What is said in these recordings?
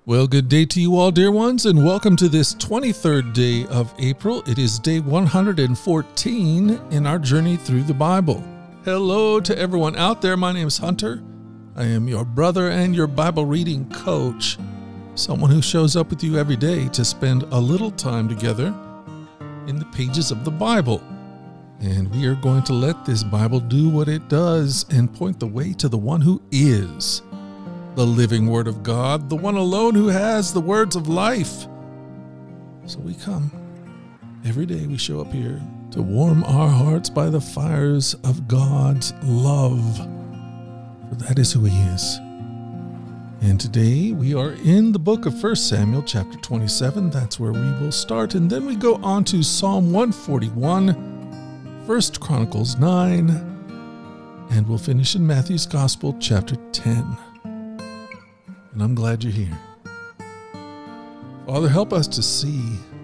Well, good day to you all, dear ones, and welcome to this 23rd day of April. It is day 114 in our journey through the Bible. Hello to everyone out there. My name is Hunter. I am your brother and your Bible reading coach, someone who shows up with you every day to spend a little time together in the pages of the Bible. And we are going to let this Bible do what it does and point the way to the one who is the living Word of God, the one alone who has the words of life. So we come. Every day we show up here to warm our hearts by the fires of God's love. For that is who He is. And today we are in the book of 1 Samuel chapter 27. That's where we will start. And then we go on to Psalm 141, 1 Chronicles 9, and we'll finish in Matthew's Gospel chapter 10. And I'm glad you're here. Father, help us to see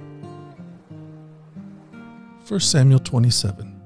1 Samuel 27.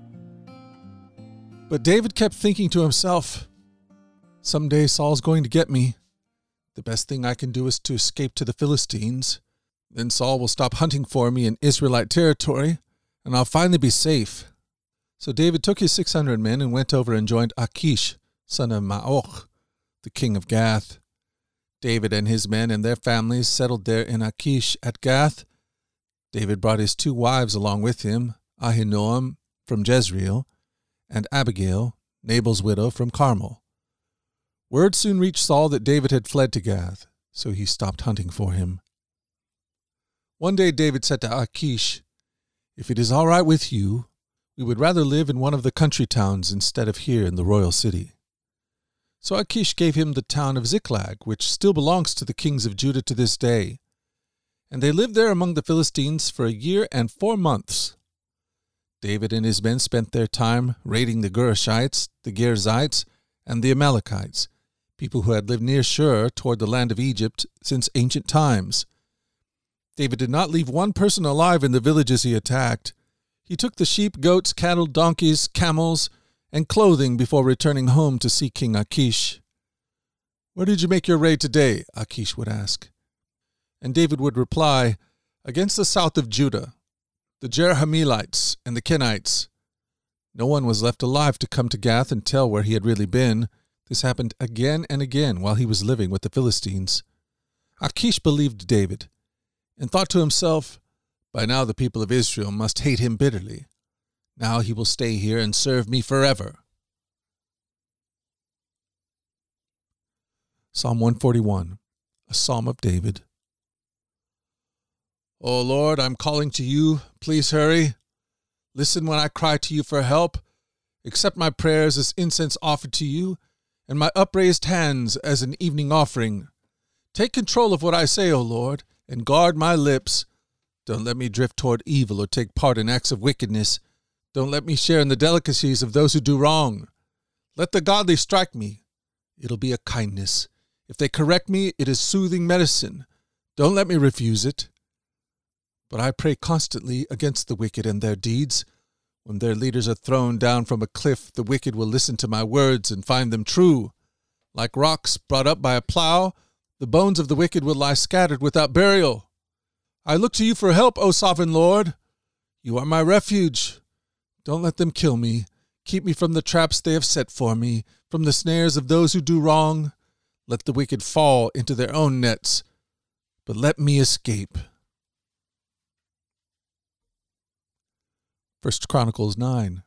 But David kept thinking to himself, someday Saul's going to get me. The best thing I can do is to escape to the Philistines. Then Saul will stop hunting for me in Israelite territory, and I'll finally be safe. So David took his 600 men and went over and joined Achish, son of Maoch, the king of Gath. David and his men and their families settled there in Achish at Gath. David brought his 2 wives along with him, Ahinoam from Jezreel, and Abigail, Nabal's widow, from Carmel. Word soon reached Saul that David had fled to Gath, so he stopped hunting for him. One day David said to Achish, "If it is all right with you, we would rather live in one of the country towns instead of here in the royal city." So Achish gave him the town of Ziklag, which still belongs to the kings of Judah to this day. And they lived there among the Philistines for 1 year and 4 months. David and his men spent their time raiding the Gershites, the Girzites, and the Amalekites, people who had lived near Shur toward the land of Egypt since ancient times. David did not leave one person alive in the villages he attacked. He took the sheep, goats, cattle, donkeys, camels, and clothing before returning home to see King Achish. "Where did you make your raid today?" Achish would ask. And David would reply, "Against the south of Judah, the Jerahmeelites and the Kenites." No one was left alive to come to Gath and tell where he had really been. This happened again and again while he was living with the Philistines. Achish believed David and thought to himself, "By now the people of Israel must hate him bitterly. Now he will stay here and serve me forever." Psalm 141, a psalm of David. "O Lord, I'm calling to you. Please hurry. Listen when I cry to you for help. Accept my prayers as incense offered to you, and my upraised hands as an evening offering. Take control of what I say, O Lord, and guard my lips. Don't let me drift toward evil or take part in acts of wickedness. Don't let me share in the delicacies of those who do wrong. Let the godly strike me. It'll be a kindness. If they correct me, it is soothing medicine. Don't let me refuse it. But I pray constantly against the wicked and their deeds. When their leaders are thrown down from a cliff, the wicked will listen to my words and find them true. Like rocks brought up by a plow, the bones of the wicked will lie scattered without burial. I look to you for help, O sovereign Lord. You are my refuge. Don't let them kill me. Keep me from the traps they have set for me, from the snares of those who do wrong. Let the wicked fall into their own nets, but let me escape." 1 Chronicles 9.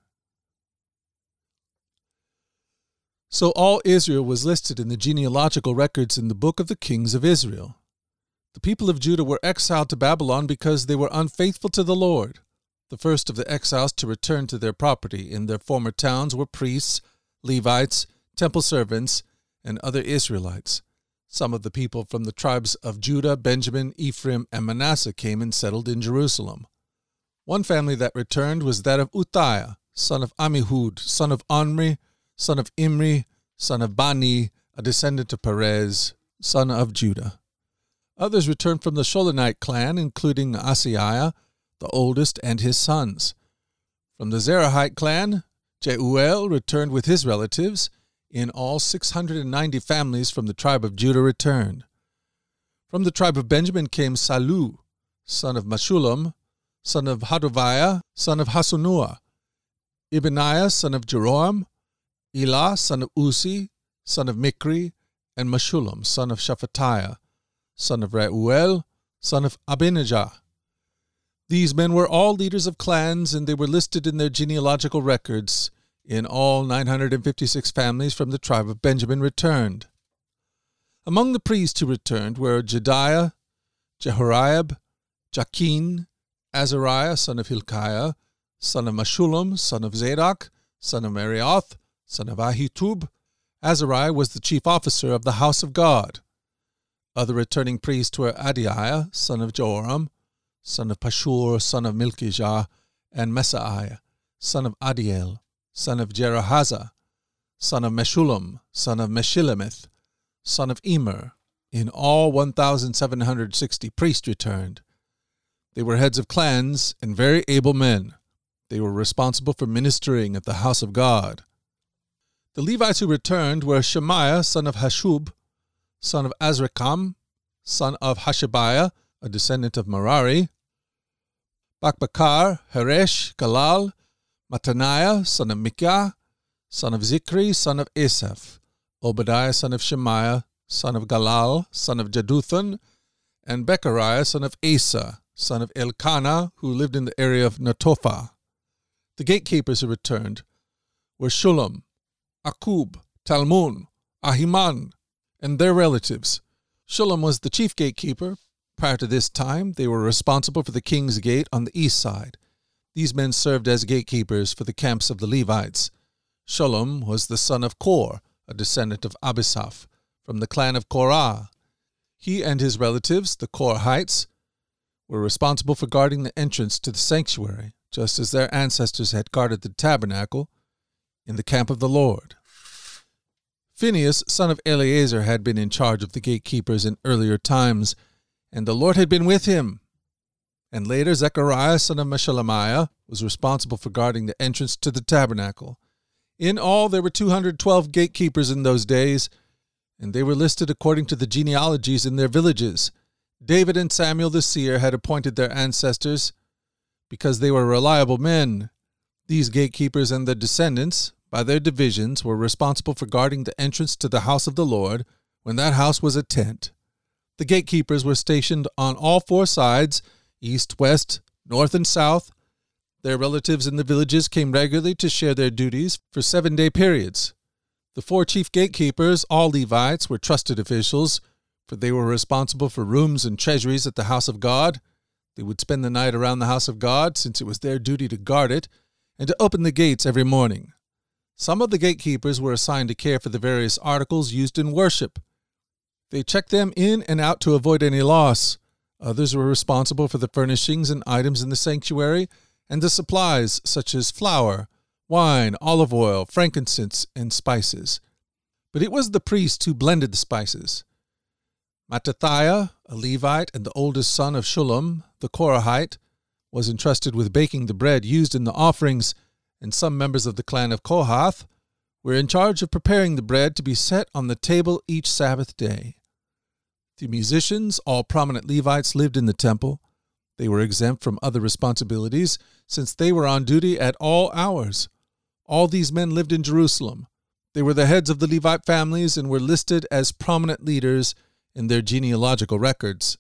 So all Israel was listed in the genealogical records in the book of the kings of Israel. The people of Judah were exiled to Babylon because they were unfaithful to the Lord. The first of the exiles to return to their property in their former towns were priests, Levites, temple servants, and other Israelites. Some of the people from the tribes of Judah, Benjamin, Ephraim, and Manasseh came and settled in Jerusalem. One family that returned was that of Uzziah, son of Ammihud, son of Omri, son of Imri, son of Bani, a descendant of Perez, son of Judah. Others returned from the Sholonite clan, including Asaiah, the oldest, and his sons. From the Zerahite clan, Jeuel returned with his relatives. In all, 690 families from the tribe of Judah returned. From the tribe of Benjamin came Salu, son of Meshullam, son of Hodaviah, son of Hasunua, Ibaniah, son of Jeroham, Elah, son of Uzi, son of Mikri, and Meshullam, son of Shephatiah, son of Reuel, son of Abinijah. These men were all leaders of clans, and they were listed in their genealogical records. In all, 956 families from the tribe of Benjamin returned. Among the priests who returned were Jediah, Jehoriab, Jakin, Azariah, son of Hilkiah, son of Meshullam, son of Zadok, son of Merioth, son of Ahitub. Azariah was the chief officer of the house of God. Other returning priests were Adiah, son of Joram, son of Pashur, son of Milkijah, and Mesaiah, son of Adiel, son of Jerahazah, son of Meshullam, son of Meshilemeth, son of Emer. In all, 1,760 priests returned. They were heads of clans and very able men. They were responsible for ministering at the house of God. The Levites who returned were Shemaiah, son of Hashub, son of Azrikam, son of Hashabiah, a descendant of Merari, Bakbakar, Haresh, Galal, Mattaniah, son of Micah, son of Zikri, son of Asaph, Obadiah, son of Shemaiah, son of Galal, son of Jeduthun, and Bechariah, son of Asa, son of Elkanah, who lived in the area of Netophah. The gatekeepers who returned were Shullam, Akub, Talmon, Ahiman, and their relatives. Shullam was the chief gatekeeper. Prior to this time, they were responsible for the king's gate on the east side. These men served as gatekeepers for the camps of the Levites. Shullam was the son of Kor, a descendant of Abisaph, from the clan of Korah. He and his relatives, the Korahites, were responsible for guarding the entrance to the sanctuary, just as their ancestors had guarded the tabernacle in the camp of the Lord. Phinehas, son of Eleazar, had been in charge of the gatekeepers in earlier times, and the Lord had been with him. And later, Zechariah, son of Meshelemiah, was responsible for guarding the entrance to the tabernacle. In all, there were 212 gatekeepers in those days, and they were listed according to the genealogies in their villages. David and Samuel the seer had appointed their ancestors because they were reliable men. These gatekeepers and their descendants, by their divisions, were responsible for guarding the entrance to the house of the Lord when that house was a tent. The gatekeepers were stationed on all four sides, east, west, north, and south. Their relatives in the villages came regularly to share their duties for 7-day periods. The 4 chief gatekeepers, all Levites, were trusted officials, for they were responsible for rooms and treasuries at the house of God. They would spend the night around the house of God, since it was their duty to guard it, and to open the gates every morning. Some of the gatekeepers were assigned to care for the various articles used in worship. They checked them in and out to avoid any loss. Others were responsible for the furnishings and items in the sanctuary, and the supplies such as flour, wine, olive oil, frankincense, and spices. But it was the priests who blended the spices. Mattathiah, a Levite and the oldest son of Shullam, the Korahite, was entrusted with baking the bread used in the offerings, and some members of the clan of Kohath were in charge of preparing the bread to be set on the table each Sabbath day. The musicians, all prominent Levites, lived in the temple. They were exempt from other responsibilities, since they were on duty at all hours. All these men lived in Jerusalem. They were the heads of the Levite families and were listed as prominent leaders in their genealogical records.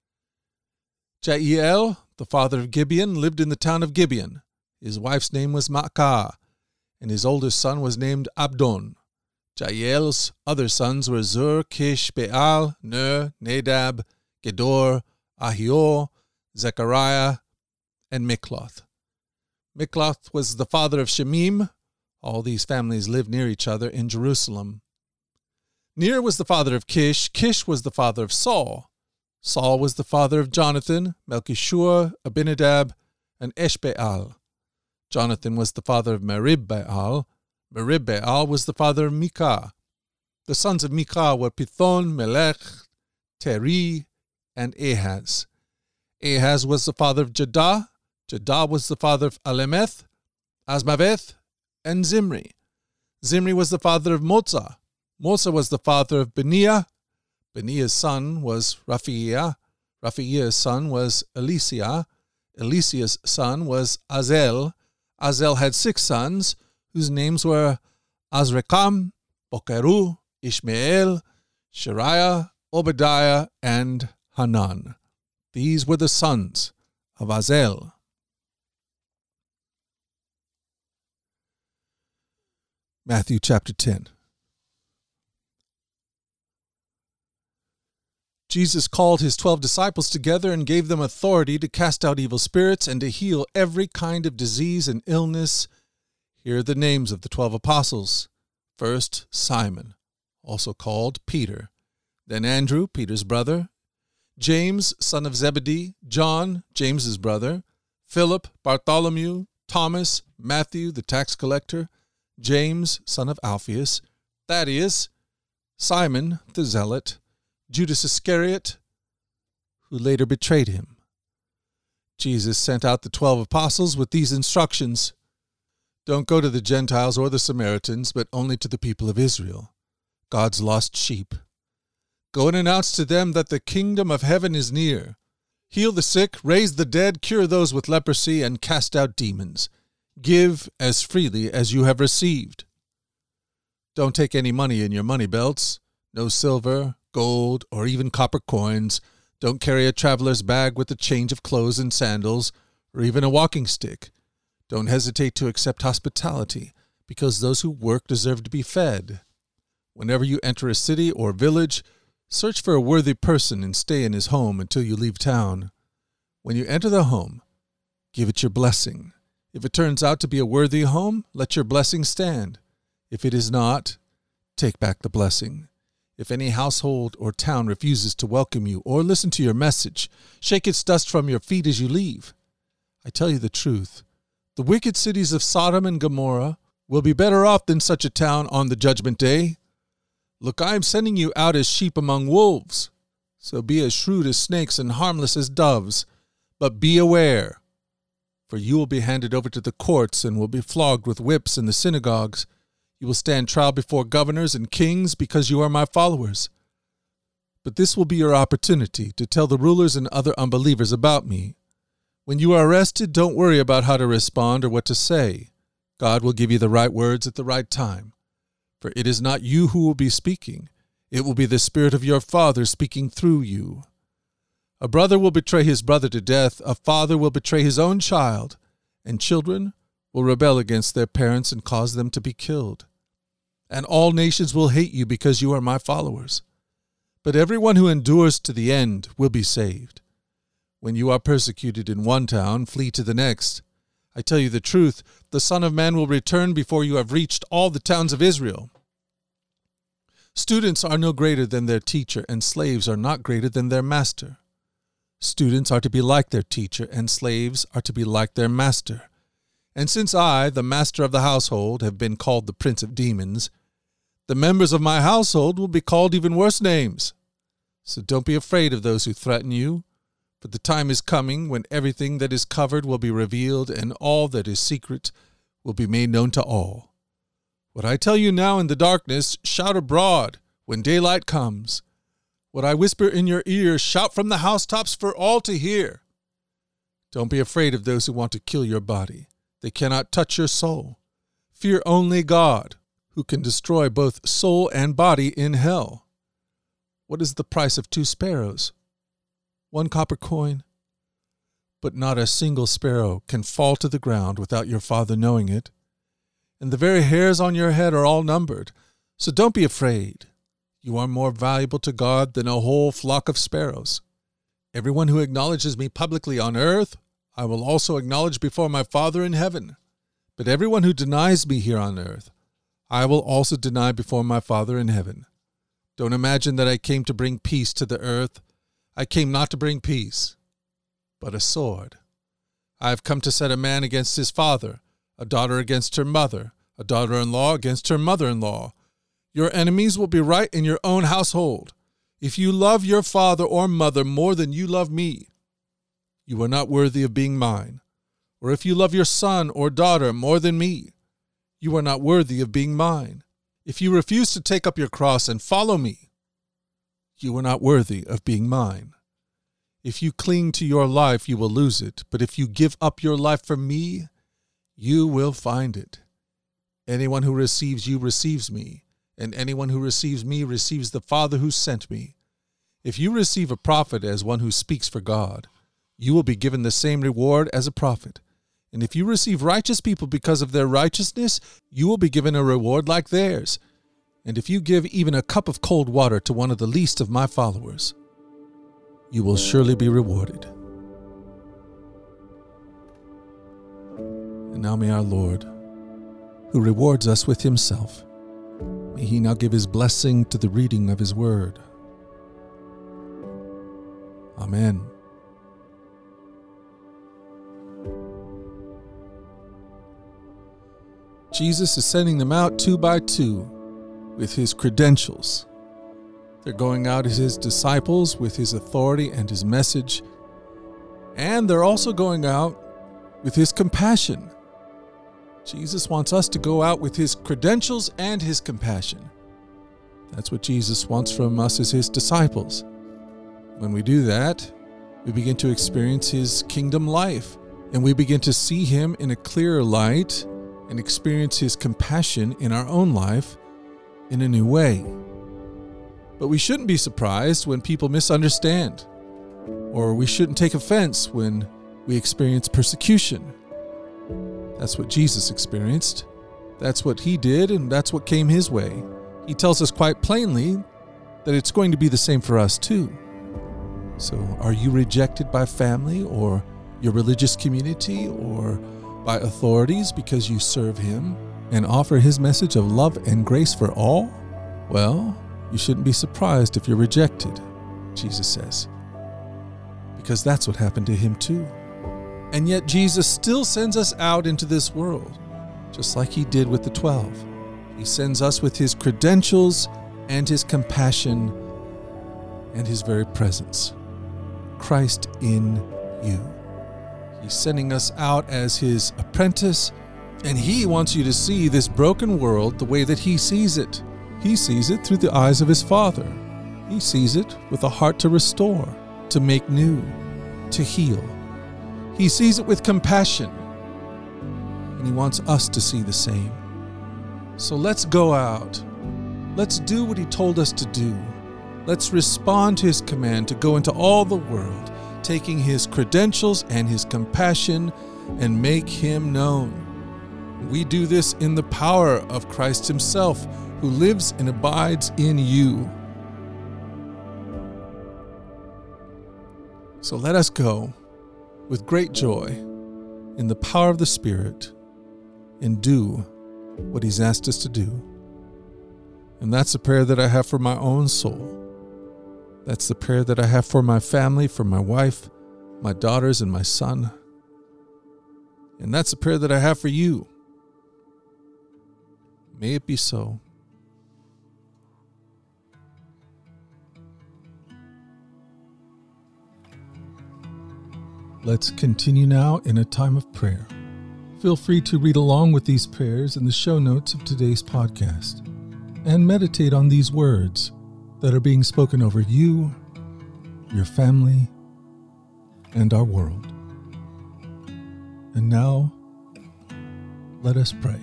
Jael, the father of Gibeon, lived in the town of Gibeon. His wife's name was Maacah, and his oldest son was named Abdon. Jael's other sons were Zur, Kish, Baal, Ner, Nadab, Gedor, Ahio, Zechariah, and Mikloth. Mikloth was the father of Shemim. All these families lived near each other in Jerusalem. Ner was the father of Kish. Kish was the father of Saul. Saul was the father of Jonathan, Melchishua, Abinadab, and Eshbaal. Jonathan was the father of Merib-Baal. Merib-Baal was the father of Micah. The sons of Micah were Pithon, Melech, Teri, and Ahaz. Ahaz was the father of Jadah. Jadah was the father of Alemeth, Asmaveth, and Zimri. Zimri was the father of Moza. Moza was the father of Beniah. Benaiah's son was Raphiah. Raphiah's son was Elishah. Elishah's son was Azel. Azel had 6 sons, whose names were Azrikam, Bokeru, Ishmael, Shariah, Obadiah, and Hanan. These were the sons of Azel. Matthew chapter 10. Jesus called his 12 disciples together and gave them authority to cast out evil spirits and to heal every kind of disease and illness. Here are the names of the 12 apostles. First, Simon, also called Peter. Then Andrew, Peter's brother. James, son of Zebedee. John, James's brother. Philip, Bartholomew. Thomas, Matthew, the tax collector. James, son of Alphaeus. Thaddeus, Simon, the zealot. Judas Iscariot, who later betrayed him. Jesus sent out the 12 apostles with these instructions. Don't go to the Gentiles or the Samaritans, but only to the people of Israel, God's lost sheep. Go and announce to them that the kingdom of heaven is near. Heal the sick, raise the dead, cure those with leprosy, and cast out demons. Give as freely as you have received. Don't take any money in your money belts, no silver, gold, or even copper coins. Don't carry a traveler's bag with a change of clothes and sandals, or even a walking stick. Don't hesitate to accept hospitality, because those who work deserve to be fed. Whenever you enter a city or village, search for a worthy person and stay in his home until you leave town. When you enter the home, give it your blessing. If it turns out to be a worthy home, let your blessing stand. If it is not, take back the blessing. If any household or town refuses to welcome you or listen to your message, shake its dust from your feet as you leave. I tell you the truth, the wicked cities of Sodom and Gomorrah will be better off than such a town on the judgment day. Look, I am sending you out as sheep among wolves, so be as shrewd as snakes and harmless as doves. But be aware, for you will be handed over to the courts and will be flogged with whips in the synagogues. You will stand trial before governors and kings because you are my followers. But this will be your opportunity to tell the rulers and other unbelievers about me. When you are arrested, don't worry about how to respond or what to say. God will give you the right words at the right time. For it is not you who will be speaking. It will be the Spirit of your Father speaking through you. A brother will betray his brother to death. A father will betray his own child. And children will rebel against their parents and cause them to be killed. And all nations will hate you because you are my followers. But everyone who endures to the end will be saved. When you are persecuted in one town, flee to the next. I tell you the truth, the Son of Man will return before you have reached all the towns of Israel. Students are no greater than their teacher, and slaves are not greater than their master. Students are to be like their teacher, and slaves are to be like their master. And since I, the master of the household, have been called the prince of demons, the members of my household will be called even worse names. So don't be afraid of those who threaten you, for the time is coming when everything that is covered will be revealed, and all that is secret will be made known to all. What I tell you now in the darkness, shout abroad when daylight comes. What I whisper in your ear, shout from the housetops for all to hear. Don't be afraid of those who want to kill your body. They cannot touch your soul. Fear only God, who can destroy both soul and body in hell. What is the price of 2 sparrows? 1 copper coin? But not a single sparrow can fall to the ground without your Father knowing it. And the very hairs on your head are all numbered. So don't be afraid. You are more valuable to God than a whole flock of sparrows. Everyone who acknowledges me publicly on earth, I will also acknowledge before my Father in heaven. But everyone who denies me here on earth, I will also deny before my Father in heaven. Don't imagine that I came to bring peace to the earth. I came not to bring peace, but a sword. I have come to set a man against his father, a daughter against her mother, a daughter-in-law against her mother-in-law. Your enemies will be right in your own household. If you love your father or mother more than you love me, you are not worthy of being mine. Or if you love your son or daughter more than me, you are not worthy of being mine. If you refuse to take up your cross and follow me, You are not worthy of being mine. If you cling to your life, you will lose it. But if you give up your life for me, you will find it. Anyone who receives you receives me, and anyone who receives me receives the Father who sent me. If you receive a prophet as one who speaks for God, you will be given the same reward as a prophet. And if you receive righteous people because of their righteousness, you will be given a reward like theirs. And if you give even a cup of cold water to one of the least of my followers, you will surely be rewarded. And now may our Lord, who rewards us with himself, may he now give his blessing to the reading of his word. Amen. Jesus is sending them out 2 by 2 with his credentials. They're going out as his disciples with his authority and his message. And they're also going out with his compassion. Jesus wants us to go out with his credentials and his compassion. That's what Jesus wants from us as his disciples. When we do that, we begin to experience his kingdom life, and we begin to see him in a clearer light and experience his compassion in our own life in a new way. But we shouldn't be surprised when people misunderstand, or we shouldn't take offense when we experience persecution. That's what Jesus experienced. That's what he did, and that's what came his way. He tells us quite plainly that it's going to be the same for us too. So are you rejected by family or your religious community or by authorities because you serve him and offer his message of love and grace for all? Well, you shouldn't be surprised if you're rejected, Jesus says, because that's what happened to him too. And yet Jesus still sends us out into this world, just like he did with the 12. He sends us with his credentials and his compassion and his very presence. Christ in you. He's sending us out as his apprentice, and he wants you to see this broken world the way that he sees it. He sees it through the eyes of his Father. He sees it with a heart to restore, to make new, to heal. He sees it with compassion, and he wants us to see the same. So let's go out. Let's do what he told us to do. Let's respond to his command to go into all the world, taking his credentials and his compassion and make him known. We do this in the power of Christ himself, who lives and abides in you. So let us go with great joy in the power of the Spirit and do what he's asked us to do. And that's the prayer that I have for my own soul. That's the prayer that I have for my family, for my wife, my daughters, and my son. And that's the prayer that I have for you. May it be so. Let's continue now in a time of prayer. Feel free to read along with these prayers in the show notes of today's podcast and meditate on these words that are being spoken over you, your family, and our world. And now, let us pray.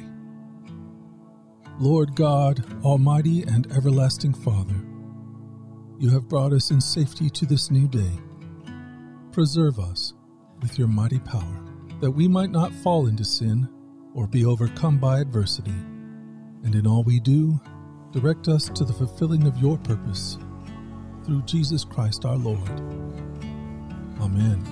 Lord God, Almighty and everlasting Father, you have brought us in safety to this new day. Preserve us with your mighty power, that we might not fall into sin or be overcome by adversity. And in all we do, direct us to the fulfilling of your purpose, through Jesus Christ our Lord. Amen.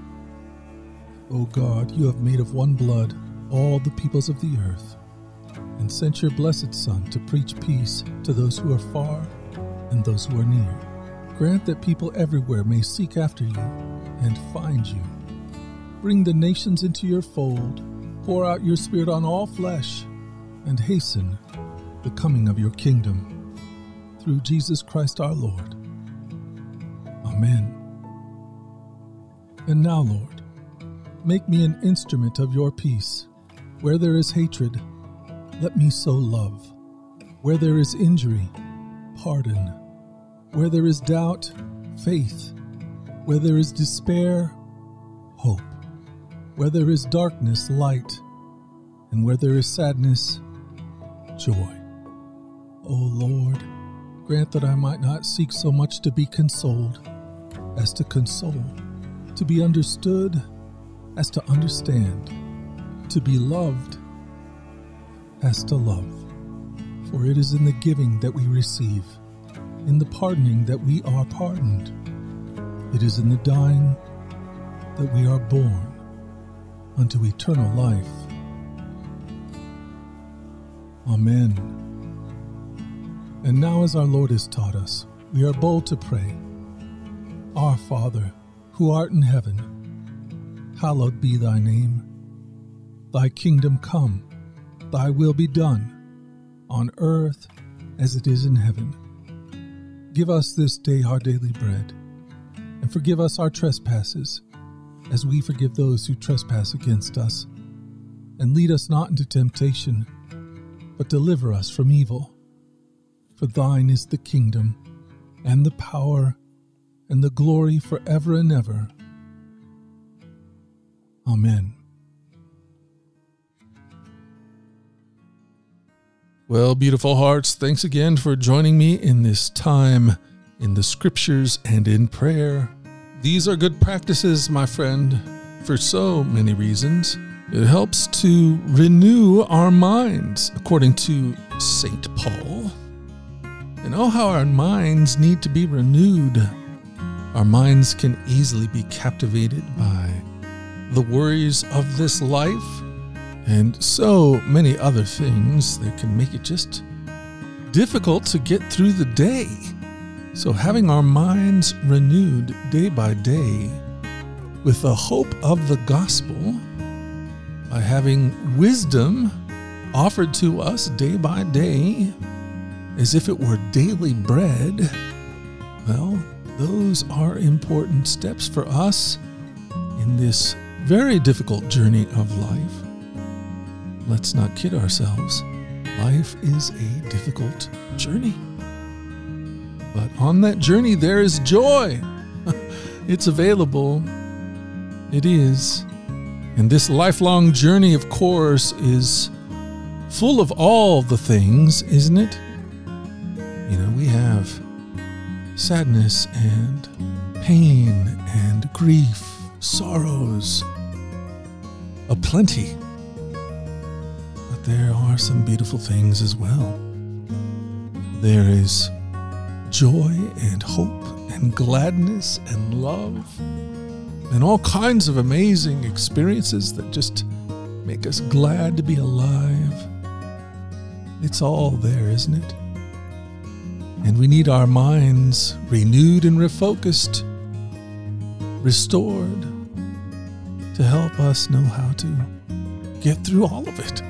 O God, you have made of one blood all the peoples of the earth, and sent your blessed Son to preach peace to those who are far and those who are near. Grant that people everywhere may seek after you and find you. Bring the nations into your fold, pour out your Spirit on all flesh, and hasten the coming of your kingdom. Through Jesus Christ our Lord. Amen. And now, Lord, make me an instrument of your peace. Where there is hatred, let me sow love. Where there is injury, pardon. Where there is doubt, faith. Where there is despair, hope. Where there is darkness, light. And where there is sadness, joy. O Lord, grant that I might not seek so much to be consoled as to console, to be understood as to understand, to be loved as to love. For it is in the giving that we receive, in the pardoning that we are pardoned. It is in the dying that we are born unto eternal life. Amen. And now, as our Lord has taught us, we are bold to pray. Our Father, who art in heaven, hallowed be thy name. Thy kingdom come, thy will be done, on earth as it is in heaven. Give us this day our daily bread, and forgive us our trespasses, as we forgive those who trespass against us. And lead us not into temptation, but deliver us from evil. For thine is the kingdom, and the power, and the glory forever and ever. Amen. Well, beautiful hearts, thanks again for joining me in this time in the scriptures and in prayer. These are good practices, my friend, for so many reasons. It helps to renew our minds, according to St. Paul. And oh, how our minds need to be renewed. Our minds can easily be captivated by the worries of this life and so many other things that can make it just difficult to get through the day. So having our minds renewed day by day with the hope of the gospel, by having wisdom offered to us day by day as if it were daily bread, well, those are important steps for us in this very difficult journey of life. Let's not kid ourselves. Life is a difficult journey. But on that journey, there is joy. It's available. It is. And this lifelong journey, of course, is full of all the things, isn't it? You know, we have sadness and pain and grief, sorrows, aplenty. But there are some beautiful things as well. There is joy and hope and gladness and love and all kinds of amazing experiences that just make us glad to be alive. It's all there, isn't it? And we need our minds renewed and refocused, restored, to help us know how to get through all of it.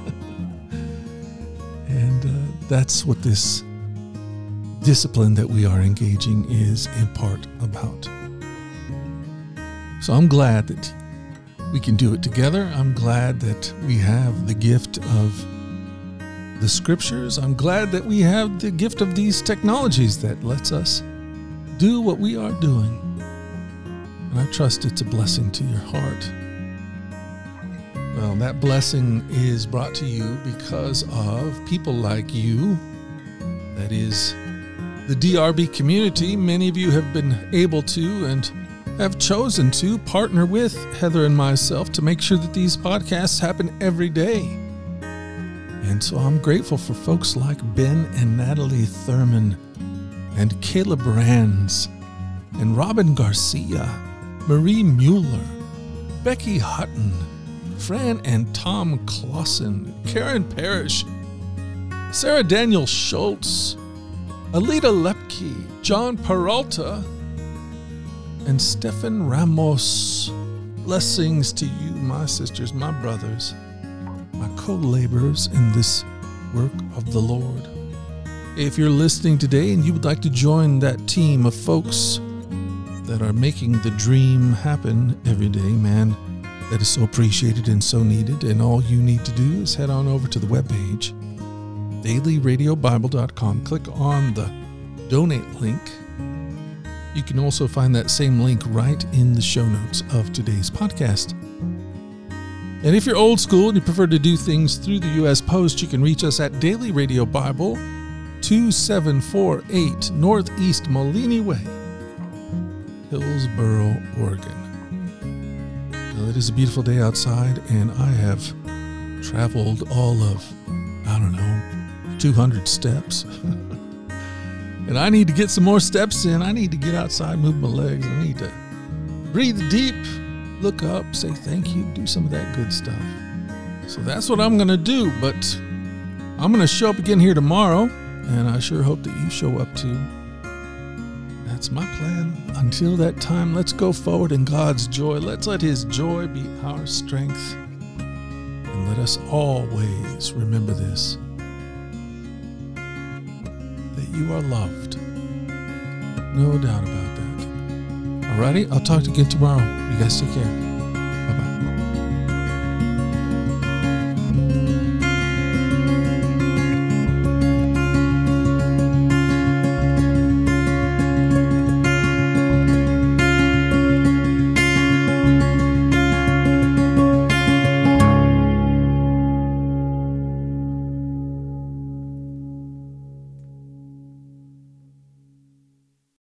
And that's what this discipline that we are engaging is in part about. So I'm glad that we can do it together. I'm glad that we have the gift of the scriptures. I'm glad that we have the gift of these technologies that lets us do what we are doing. And I trust it's a blessing to your heart. Well, that blessing is brought to you because of people like you. That is the DRB community. Many of you have been able to and have chosen to partner with Heather and myself to make sure that these podcasts happen every day. And so I'm grateful for folks like Ben and Natalie Thurman and Caleb Brands and Robin Garcia, Marie Mueller, Becky Hutton, Fran and Tom Clausen, Karen Parrish, Sarah Daniel Schultz, Alita Lepke, John Peralta, and Stefan Ramos. Blessings to you, my sisters, my brothers, my co-laborers in this work of the Lord. If you're listening today and you would like to join that team of folks that are making the dream happen every day, man, that is so appreciated and so needed. And all you need to do is head on over to the webpage, dailyradiobible.com. Click on the donate link. You can also find that same link right in the show notes of today's podcast. And if you're old school and you prefer to do things through the U.S. Post, you can reach us at Daily Radio Bible, 2748 Northeast Molini Way, Hillsboro, Oregon. Now, it is a beautiful day outside, and I have traveled all of, 200 steps. And I need to get some more steps in. I need to get outside, move my legs. I need to breathe deep, look up, say thank you, do some of that good stuff. So that's what I'm going to do. But I'm going to show up again here tomorrow, and I sure hope that you show up too. That's my plan. Until that time, let's go forward in God's joy. Let's let His joy be our strength. And let us always remember this, that you are loved. No doubt about that. Alrighty, I'll talk to you again tomorrow. You guys take care.